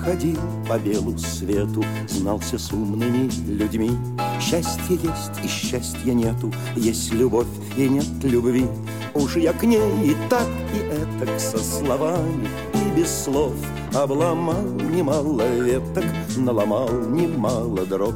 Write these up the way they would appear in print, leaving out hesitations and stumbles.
ходил по белу свету, знался с умными людьми. Счастье есть и счастья нету, есть любовь и нет любви. Уж я к ней и так, и этак со словами и без слов обломал немало веток, наломал немало дров.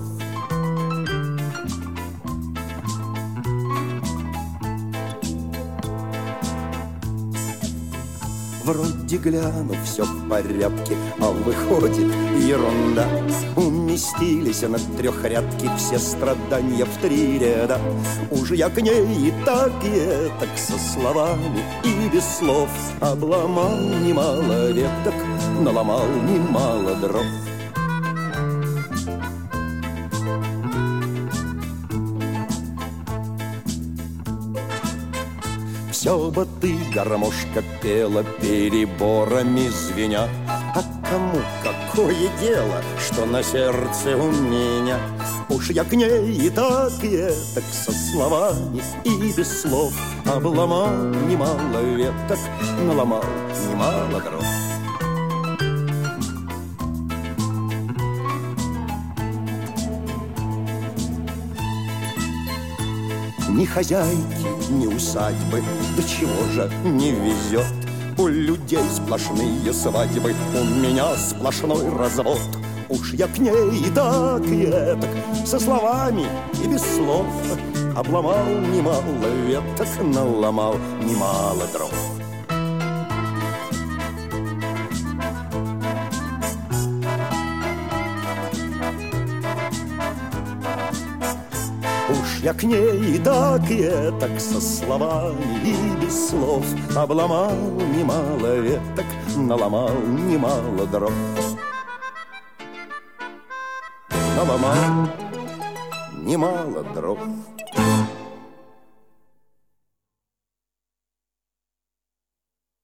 Вроде гляну, все в порядке, а выходит ерунда. Уместились на трехрядке все страдания в 3 ряда. Уж я к ней и так, и этак со словами и без слов обломал немало веток, наломал немало дров. Все бы ты, гармошка, пела, переборами звеня. А кому какое дело, что на сердце у меня? Уж я к ней и так, и этак со словами и без слов обломал немало веток, наломал немало дров. Ни хозяйки, ни усадьбы, до чего же не везет. У людей сплошные свадьбы, у меня сплошной развод. Уж я к ней и так, и этак, со словами и без слов обломал немало веток, наломал немало дров. Уж я к ней и так, и этак, со словами и без слов обломал немало веток, наломал немало дров. Наломал немало дров.